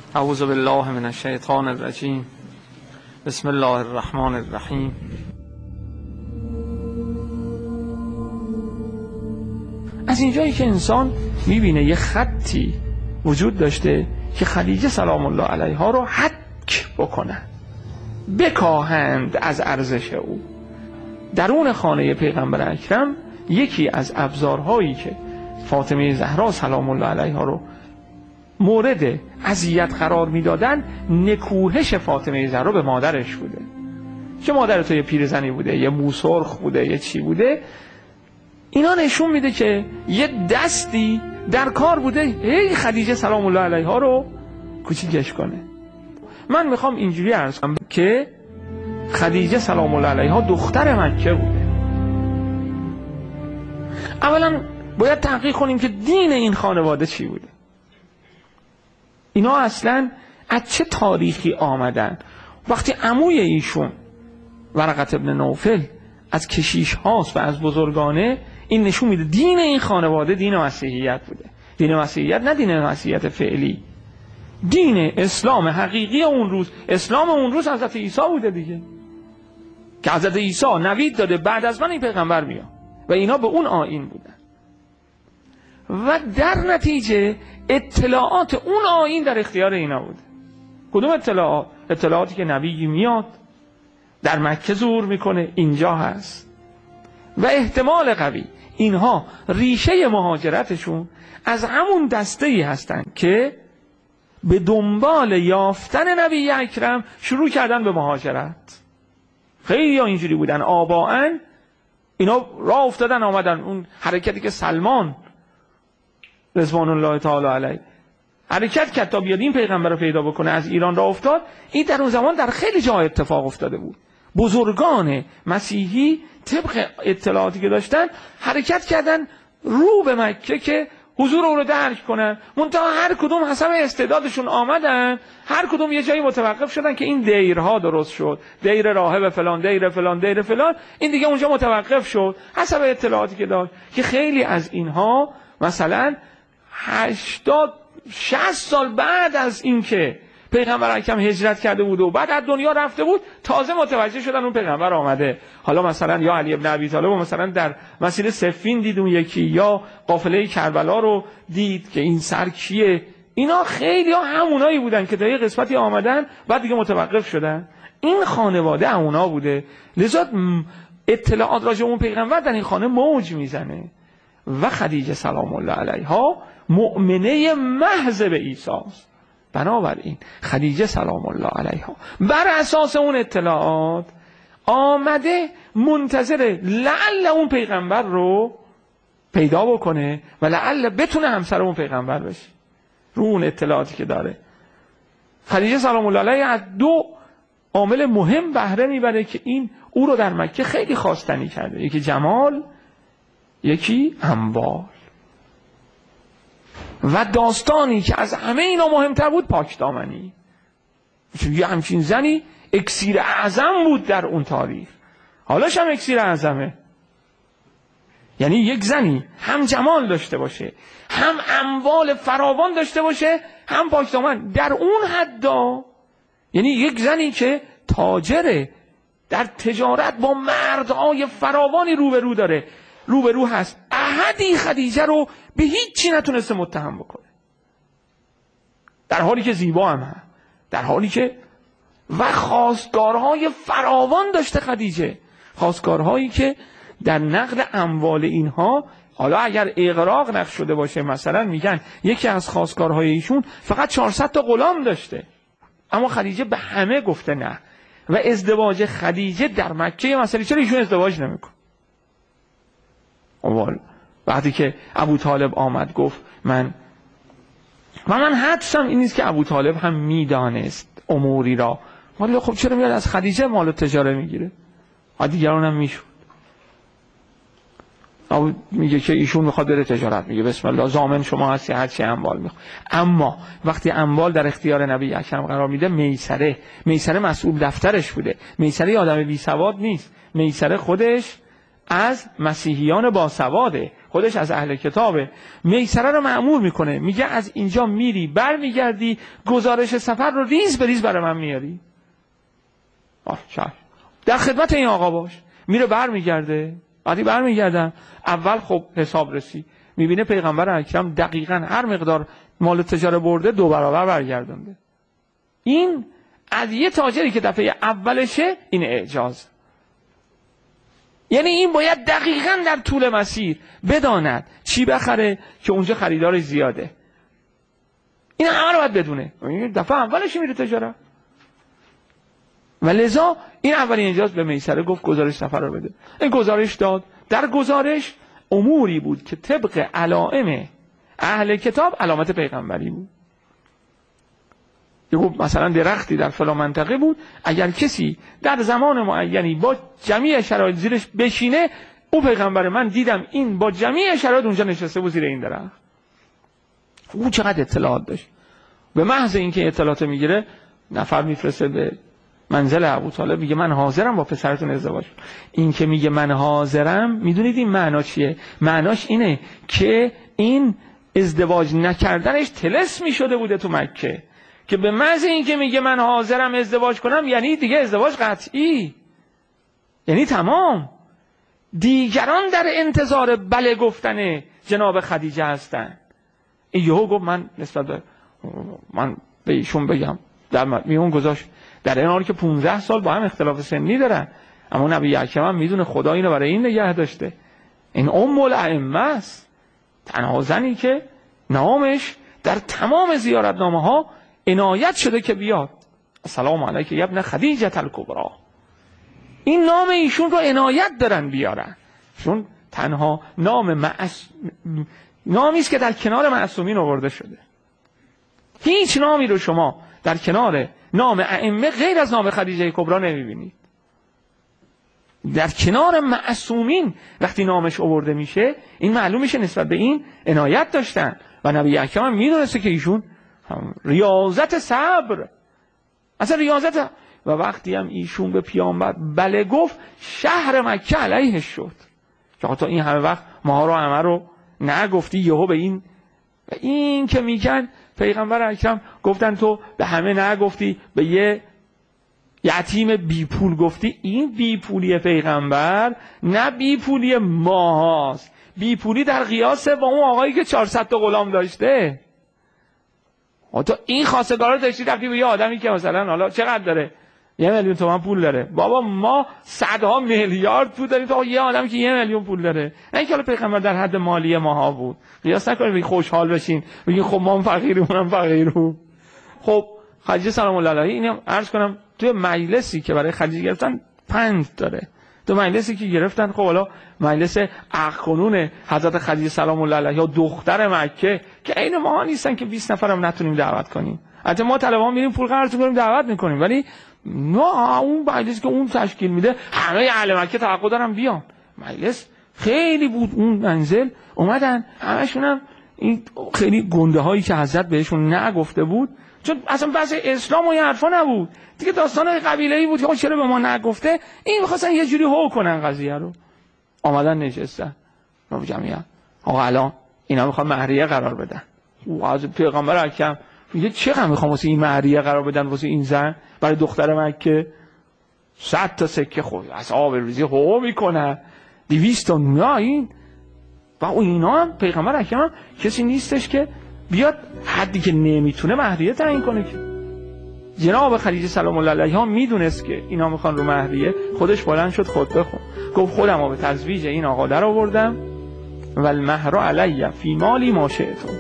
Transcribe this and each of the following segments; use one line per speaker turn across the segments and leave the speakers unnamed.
اعوذ بالله من الشیطان الرجیم. بسم الله الرحمن الرحیم. از اینجایی که انسان میبینه یه خطی وجود داشته که خدیجه سلام الله علیها رو حک بکنن، بکاهند از ارزش او. درون خانه پیغمبر اکرم یکی از ابزارهایی که فاطمه زهرا سلام الله علیها رو مورد اذیت قرار میدادن نکوهش فاطمه زهرا به مادرش بوده. چه مادر تو یه پیرزنی بوده، یه موسرخ بوده، یه چی بوده. اینا نشون میده که یه دستی در کار بوده هی خدیجه سلام الله علیها رو کوچیکش کنه. من میخوام اینجوری عرض کنم که خدیجه سلام الله علیها دختر مکه بوده. اولا باید تحقیق کنیم که دین این خانواده چی بوده. اینا اصلا از چه تاریخی آمدن؟ وقتی عموی ایشون ورقه ابن نوفل از کشیش هاست و از بزرگانه، این نشون میده دین این خانواده دین مسیحیت بوده. دین مسیحیت نه دین مسیحیت فعلی، دین اسلام حقیقی اون روز. اسلام اون روز حضرت عیسی بوده دیگه، که حضرت عیسی نوید داده بعد از من این پیغمبر میاد و اینا به اون آیین بودن و در نتیجه اطلاعات اون آیین در اختیار اینا بوده. کدوم اطلاعات؟ اطلاعاتی که نبی میاد در مکه ظهور میکنه اینجا هست و احتمال قوی اینها ریشه مهاجرتشون از همون دسته‌ای هستن که به دنبال یافتن نبی اکرم شروع کردن به مهاجرت. خیلی ها اینجوری بودن، آباءن اینا راه افتادن آمدن. اون حرکتی که سلمان رضوان الله تعالی علیه حرکت کرد تا بیاد این پیغمبر رو پیدا بکنه، از ایران راه افتاد. این در اون زمان در خیلی جای اتفاق افتاده بود. بزرگان مسیحی طبق اطلاعاتی که داشتن حرکت کردن رو به مکه که حضور او رو درک کنن. منتها هر کدوم حسب استعدادشون آمدن، هر کدوم یه جایی متوقف شدن که این دیرها درست شد، دیر راهب فلان، دیر فلان، دیر فلان. این دیگه اونجا متوقف شد حسب اطلاعاتی که داشت، که خیلی از اینها مثلا 80-60 سال بعد از اینکه پیغمبر اکرم هجرت کرده بود و بعد از دنیا رفته بود تازه متوجه شدن اون پیغمبر آمده. حالا مثلا یا علی ابن ابی طالب مثلا در مسیر صفین دید اون یکی، یا قافله کربلا رو دید که این سر کیه. اینا خیلی ها همونایی بودن که تا یه قسمتی آمدن بعد دیگه متوقف شدن. این خانواده همونا بوده، لذا اطلاعات راجع اون پیغمبر در این خانه موج میزنه. و خدیجه سلام الله علیها مؤمنه محض به عیسی است. بنابراین خدیجه سلام الله علیها بر اساس اون اطلاعات آمده منتظر لعل اون پیغمبر رو پیدا بکنه و لعل بتونه همسر اون پیغمبر بشه. رو اون اطلاعاتی که داره خدیجه سلام الله علیها از دو عامل مهم بهره میبره که این او رو در مکه خیلی خواستنی کرده. یکی جمال، یکی اموال. و داستانی که از همه اینا مهمتر بود پاکدامنی. چون یه همچین زنی اکسیر اعظم بود در اون تاریخ، حالاش هم اکسیر اعظمه. یعنی یک زنی هم جمال داشته باشه، هم اموال فراوان داشته باشه، هم پاکدامن در اون حدا. یعنی یک زنی که تاجره، در تجارت با مردهای فراوانی روبرو داره، روبرو هست. احدی خدیجه رو به هیچی نتونسته متهم بکنه، در حالی که زیبا هم هست، در حالی که و خواستگارهای فراوان داشته خدیجه، خواستگارهایی که در نقل اموال اینها، حالا اگر اغراق نقش شده باشه، مثلا میگن یکی از خواستگارهای ایشون فقط 400 تا غلام داشته، اما خدیجه به همه گفته نه. و ازدواج خدیجه در مکه مثلا چرا ایشون ازدواج نمیکنه؟ اول وقتی که ابو طالب آمد گفت من حدسم این نیست که ابو طالب هم میدانست اموری را، ولی خب چرا میاد از خدیجه مال و تجاره میگیره؟ دیگران هم میشود. میگه که ایشون میخواد بره تجارت، میگه بسم الله ضامن شما هستی هرچی اموال میخواد. اما وقتی اموال در اختیار نبی اکرم قرار میده، میسره مسئول دفترش بوده. میسره آدم بی سواد نیست، میسره خودش از مسیحیان باسواده، خودش از اهل کتابه، میسره رو مأمور میکنه، میگه از اینجا میری برمیگردی گزارش سفر رو ریز به ریز برای من میاری. در خدمت این آقا باش. میره برمیگرده. وقتی برمیگردن اول خب حساب رسی میبینه پیغمبر اکرم دقیقاً هر مقدار مال تجاره برده 2 برابر برگردونده. این از یه تاجری که دفعه اولشه این اعجاز. یعنی این باید دقیقاً در طول مسیر بداند چی بخره که اونجا خریدارش زیاده. این همه رو باید بدونه. دفعه اولش میره تجاره. و لذا این اولین اجازه به میسره گفت گزارش سفر رو بده. این گزارش داد. در گزارش اموری بود که طبق علائم اهل کتاب علامت پیغمبری بود. یه گفت مثلا درختی در فلان منطقه بود، اگر کسی در زمان معینی با جمیع شرایط زیرش بشینه، او پیغمبر من دیدم این با جمیع شرایط اونجا نشسته بود زیر این درخت. او چقدر اطلاعات داشت. به محض اینکه اطلاعات میگیره نفر میفرسته به منزل ابوطالب، میگه من حاضرم با پسرتون ازدواج کنم. این که میگه من حاضرم، میدونید این معنا چیه؟ معناش اینه که این ازدواج نکردنش طلسمی شده بوده تو مکه، که به محض اینکه میگه من حاضرم ازدواج کنم یعنی دیگه ازدواج قطعی، یعنی تمام. دیگران در انتظار بله گفتن جناب خدیجه هستن. این یهو گفت من نسبت به من به ایشون بگم، در میون گذاشت، در این حالی که 15 سال با هم اختلاف سنی دارن، اما نبی اکرم هم میدونه خدا اینو برای این نگه داشته. این ام الائمه است، تنها زنی که نامش در تمام زیارتنامه ها عنایت شده که بیاد. السلام علیک یا ابن خدیجه الکبری. این نام ایشون رو عنایت دارن بیارن، چون تنها نامی است که در کنار معصومین آورده شده. هیچ نامی رو شما در کنار نام ائمه غیر از نام خدیجه کبری نمیبینید. در کنار معصومین وقتی نامش آورده میشه، این معلوم میشه نسبت به این عنایت داشتن و نبی اکرم هم میدونسته که ایشون ریاضت صبر، اصلا ریاضت. و وقتی هم ایشون به پیامبر بله گفت، شهر مکه علیه شد که تا این همه وقت ما رو همه رو نگفتی، یهو به این که میگن پیغمبر اکرم گفتن تو به همه نگفتی، به یه یتیم بی پول گفتی. این بی پولی پیغمبر نه بی پولی ماهاست، بی پولی در قیاس با اون آقایی که 400 تا غلام داشته. تو این خواستگار رو داشتی رفتی به یه آدمی که مثلا حالا چقدر داره، 1 میلیون تومان پول داره. بابا ما صدها میلیارد پول داریم، تو یه آدمی که 1 میلیون پول داره. نه اینکه حالا پیغمبر در حد مالی ماها بود. قیاس نکنید بگید خوشحال بشین بگید خب ما هم فقیریم اونم فقیریم. خب خدیجه سلام الله علیها، اینم عرض کنم توی مجلسی که برای خدیجه گرفتن پند داره. تو مجلسی که گرفتن، خب حالا مجلس اخکنون حضرت خدیجه سلام الله علیها دختر مکه که عین ما نیستن که 20 نفرم نتونیم دعوت کنیم. البته ما طلبه‌ها میریم پول قرض می‌کنیم دعوت می‌کنیم، ولی نه اون مجلسی که اون تشکیل میده همه اهل مکه توقع دارن بیان. مجلس خیلی بود، اون منزل اومدن همشون هم این خیلی گنده هایی که حضرت بهشون نگفته بود، چون اصلا بحث اسلام و این حرفا نبود دیگه، داستان قبیله‌ای بود که چرا به ما نگفته. این می‌خواستن یه جوری هو کنن قضیه رو. آمدن نشستن با جمعیت. آقا الان اینا میخوان مهریه قرار بدن. او از پیغمبر اکرم میگه چقدر میخوام واسه این مهریه قرار بدن، واسه این زن برای دختر مکه 100 تا سکه خود از آب ریزی هو میکنن، 200 تا نه. این و اینا هم پیغمبر اکرم کسی نیستش که بیاد حدی که نمیتونه مهریه تعیین کنه. که جناب خدیجه سلام الله علیها میدونست که اینا میخوان رو مهریه، خودش بلند شد خطبه خوند، گفت خودم رو به تزویج این آقا در آوردم و المهر علی فی مالی ما شئتم.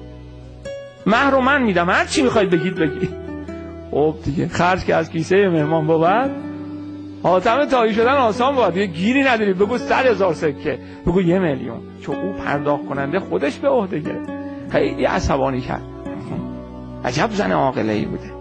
مهر رو من میدم، هر چی میخواید بگید. خب دیگه خرج که از کیسه مهمان بود، حاتم تایی شدن آسان بود. یه گیری ندارید، بگو 100,000 سکه، بگو 1 میلیون، چون او پرداخت کننده خودش به عهده گرفت. خیلی عصبانی کرد. عجب زن عاقله‌ای بوده.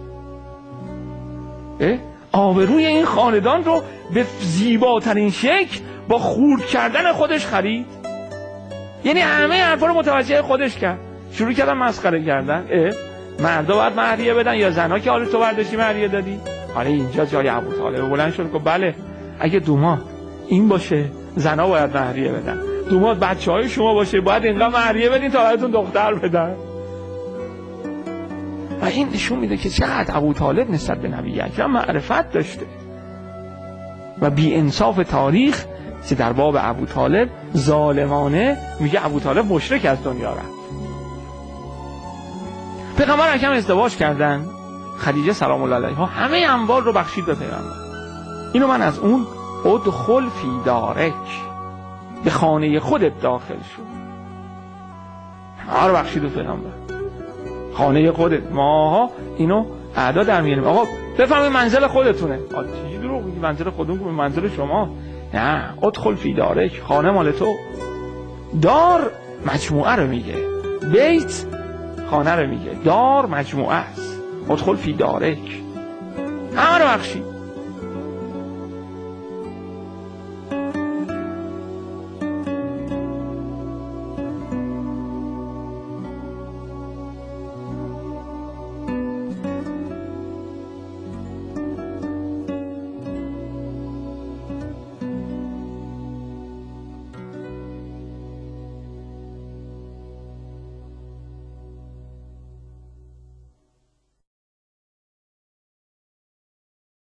آبروی این خاندان رو به زیباترین شکل با خورد کردن خودش خرید. یعنی همه حرفا رو متوجه خودش کرد. شروع کردن مسخره کردن. مردا باید مهریه بدن یا زنا که حالا تو برداشتی مهریه دادی؟ حالا اینجا جای ابوطالب بلند شد که بله اگه دوما این باشه زنا باید مهریه بدن. دومات بچه‌های شما باشه، باید اینقدر مهریه بدین تا براتون دختر بدن. و این نشون میده که چقدر ابوطالب نسبت به نبی اکرم معرفت داشته. و بی انصاف تاریخ که در باب ابوطالب ظالمانه میگه ابوطالب مشرک از دنیا رفت. پیغمبر اکرم ازدواج کردن، خدیجه سلام الله علیها همه اموال رو بخشید به پیغمبر. اینو من از اون ادخل فی دارک، به خانه خودت داخل شو، همه رو بخشید به پیغمبر. خانه خودت، ماها اینو اعداد در میاریم. آقا بفهمید منزل خودتونه. چیزی دروغ میگی؟ منزل خودمون که منزل شما. نه، ادخل فی دارک، خانه مال تو. دار مجموعه رو میگه، بیت خانه رو میگه، دار مجموعه است. ادخل فی دارک، همه رو بخشید.